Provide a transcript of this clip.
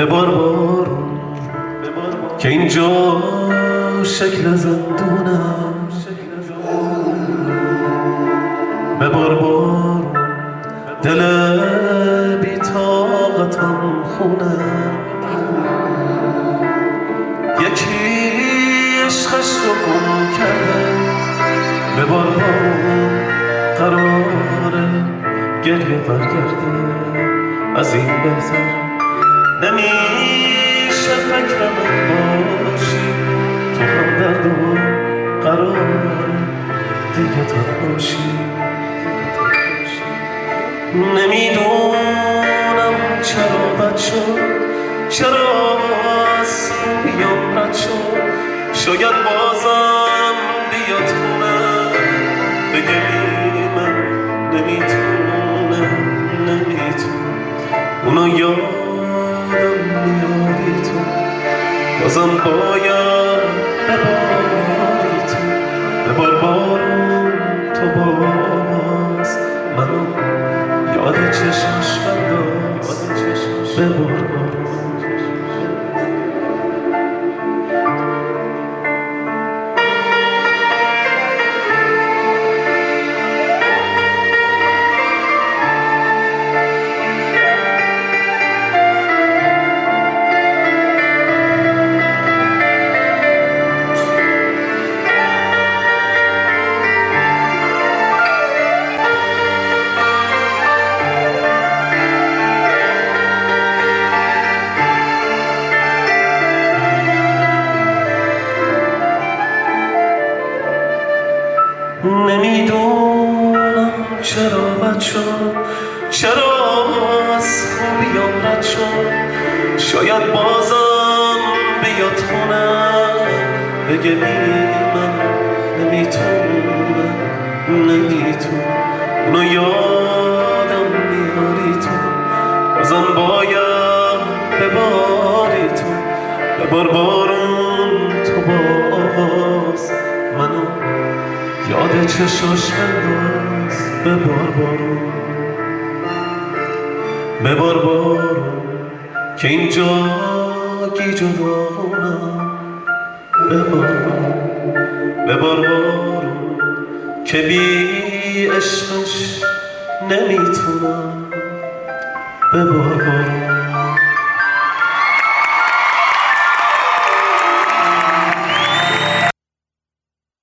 ببار بارون که اینجا شکل زندونم، ببار بارون دل بی طاقتم خونه، یکی عشقش رو گم کرده، ببار بارون قراره گریه برگرده، از این بهتر نمیشه فکرم باشی، تو هم درد و قراره دیگه تنهاشی. نمیدونم چرا بد شد، چرا از خوبیام رد شد، شاید بازم بیاد خونه بگه من نمیتونه اونو یادم میاری تو، بازم باید بباری تو، ببار بارون تو باز منو یاد چشمش بنداز، ببار بارون. نمیدونم چرا بد شد، چرا از خوبیام رد شد، شاید بازم بیاد خونه بگه من نمیتونه اونو یادم میاری تو، بازم باید بباری تو، ببار بارون تو باز منو یاد چشاش بنداز، ببار بارون، ببار بارون که اینجا گیج و داغونم، ببار بارون که بی عشقش نمیتونم، ببار بارون.